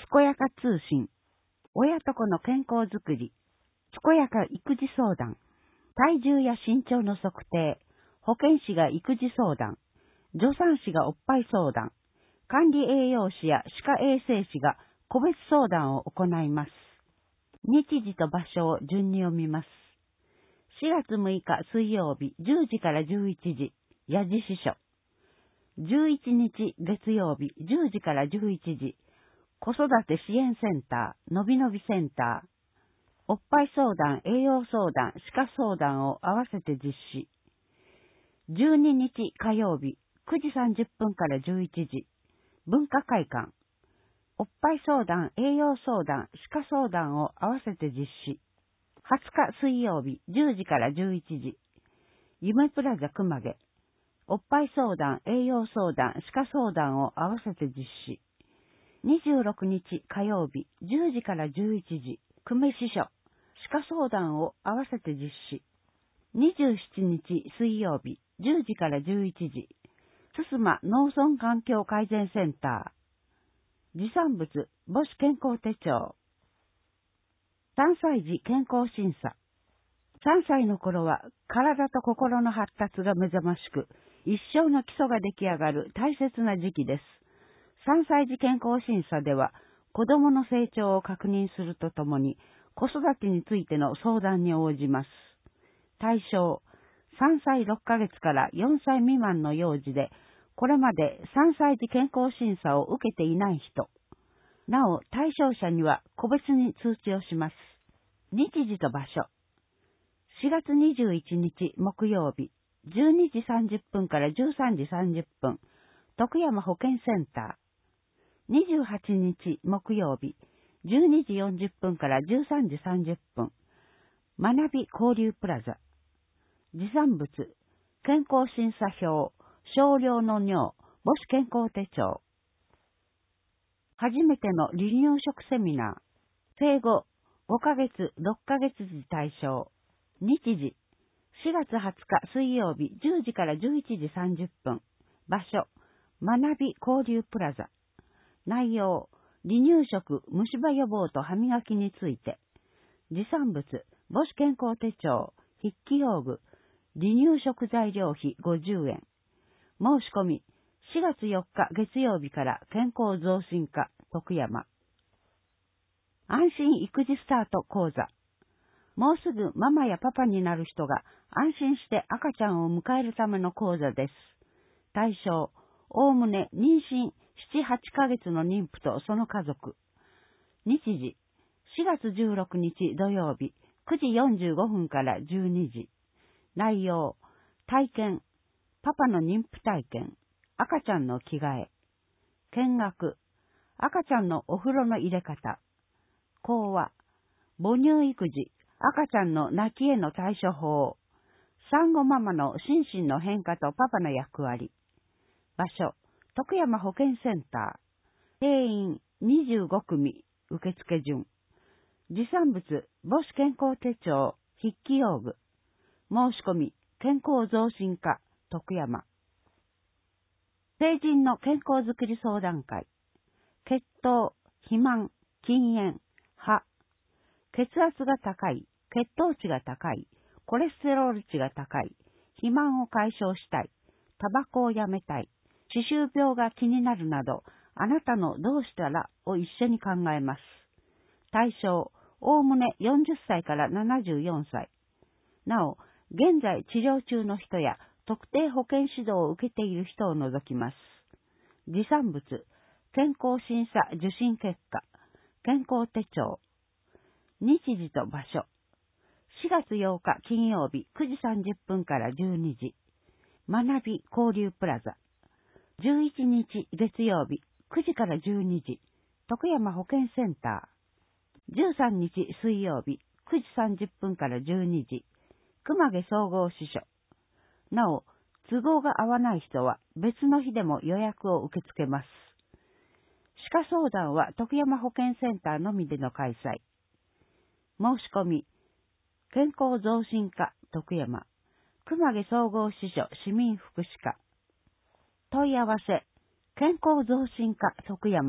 こやか通信、親と子の健康づくり、健やか育児相談、体重や身長の測定、保健師が育児相談、助産師がおっぱい相談、管理栄養士や歯科衛生士が個別相談を行います。日時と場所を順に読みます。4月6日水曜日10時から11時、矢地支所。11日月曜日10時から11時、子育て支援センター、のびのびセンター。おっぱい相談、栄養相談、歯科相談を合わせて実施。12日火曜日9時30分から11時、文化会館。おっぱい相談、栄養相談、歯科相談を合わせて実施。20日水曜日10時から11時、夢プラザ熊毛。おっぱい相談、栄養相談、歯科相談を合わせて実施。26日火曜日10時から11時、久米支所。歯科相談を合わせて実施。27日水曜日10時から11時、つすま農村環境改善センター。持産物、母子健康手帳。3歳児健康審査。3歳の頃は体と心の発達が目覚ましく、一生の基礎が出来上がる大切な時期です。3歳児健康審査では、子供の成長を確認するとともに、子育てについての相談に応じます。対象、3歳6ヶ月から4歳未満の幼児で、これまで3歳児健康審査を受けていない人。なお、対象者には個別に通知をします。日時と場所。4月21日木曜日、12時30分から13時30分、徳山保健センター。28日木曜日、12時40分から13時30分、学び交流プラザ。持産物、健康審査表、少量の尿、母子健康手帳。初めての離乳食セミナー。生後5ヶ月、6ヶ月時対象。日時、4月20日水曜日10時から11時30分。場所、学び交流プラザ。内容、離乳食、虫歯予防と歯磨きについて。持産物、母子健康手帳、筆記用具、離乳食材料費50円。申し込み、4月4日月曜日から健康増進課、徳山。安心育児スタート講座。もうすぐママやパパになる人が安心して赤ちゃんを迎えるための講座です。対象、おおむね妊娠7、8ヶ月の妊婦とその家族。日時、4月16日土曜日9時45分から12時。内容、体験、パパの妊婦体験、赤ちゃんの着替え。見学、赤ちゃんのお風呂の入れ方。講話、母乳育児、赤ちゃんの泣きへの対処法。産後ママの心身の変化とパパの役割。場所、徳山保健センター。定員25組、受付順。持産物、母子健康手帳、筆記用具。申し込み、健康増進課、徳山。成人の健康づくり相談会。血糖、肥満、禁煙、歯。血圧が高い、血糖値が高い、コレステロール値が高い、肥満を解消したい、タバコをやめたい、歯周病が気になるなど、あなたのどうしたらを一緒に考えます。対象、おおむね40歳から74歳。なお、現在治療中の人や特定保健指導を受けている人を除きます。持産物、健康審査受診結果、健康手帳。日時と場所。4月8日金曜日9時30分から12時。学び交流プラザ。11日月曜日9時から12時。徳山保健センター。13日水曜日9時30分から12時。熊毛総合支所。なお、都合が合わない人は別の日でも予約を受け付けます。歯科相談は徳山保健センターのみでの開催。申し込み、健康増進課徳山、熊毛総合支所市民福祉課。問い合わせ、健康増進課徳山、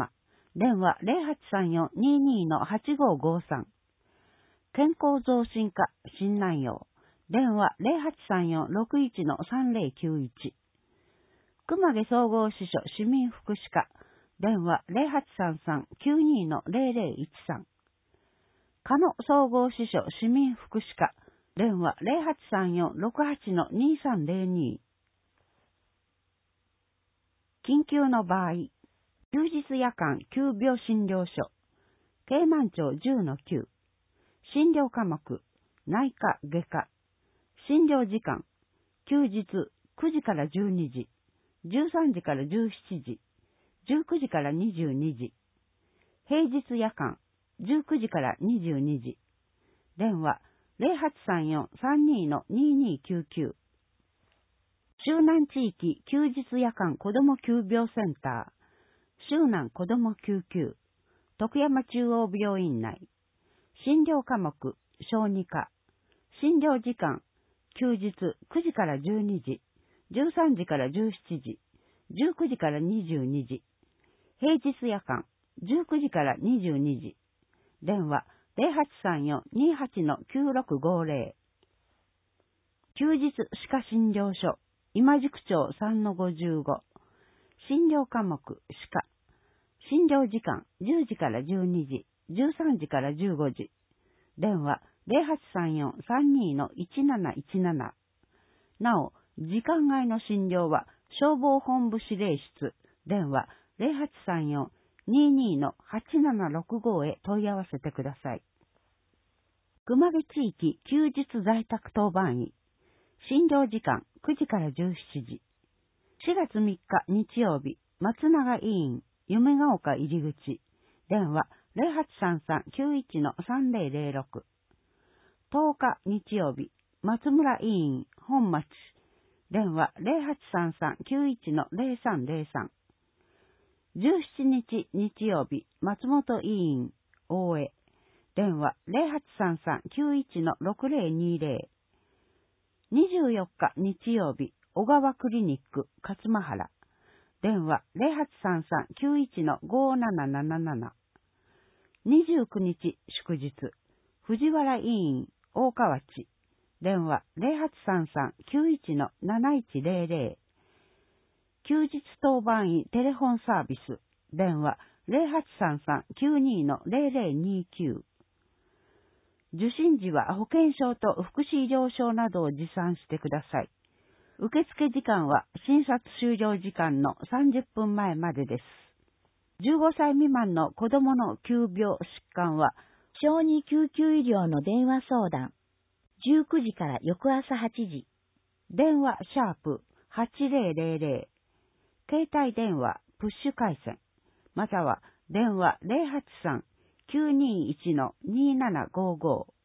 電話0834-22-8553。健康増進課新南陽。電話0834-61-3091。熊毛総合支所市民福祉課。電話0833-92-0013。加野総合支所市民福祉課。電話0834-68-2302。緊急の場合、休日夜間急病診療所、京南町10-9、診療科目、内科外科、診療時間、休日9時から12時、13時から17時、19時から22時、平日夜間、19時から22時、電話0834-32-2299。周南地域休日夜間子ども急病センター、周南子ども救急、徳山中央病院内、診療科目、小児科、診療時間、休日9時から12時、13時から17時、19時から22時、平日夜間、19時から22時、電話0834-28-9650。休日歯科診療所、今宿町3-55。診療科目、歯科。診療時間、10時から12時、13時から15時。電話0834-32-1717。なお、時間外の診療は、消防本部指令室、電話0834-22-8765へ問い合わせてください。熊毛地域休日在宅当番医。診療時間9時から17時。4月3日日曜日、松永医院、夢ヶ丘入り口。電話0833-91-3006。10日日曜日、松村医院、本町。電話0833-91-0303。17日日曜日、松本医院、大江。電話0833-91-6020。24日日曜日、小川クリニック、勝間原。電話0833-91-5777。29日祝日、藤原医院、大河内。電話0833-91-7100。休日当番医テレフォンサービス。電話0833-92-0029。受診時は保険証と福祉医療証などを持参してください。受付時間は診察終了時間の30分前までです。15歳未満の子供の急病疾患は、 小児救急医療の電話相談。19時から翌朝8時。 電話#8000。携帯電話プッシュ回線。または電話083-921-2755。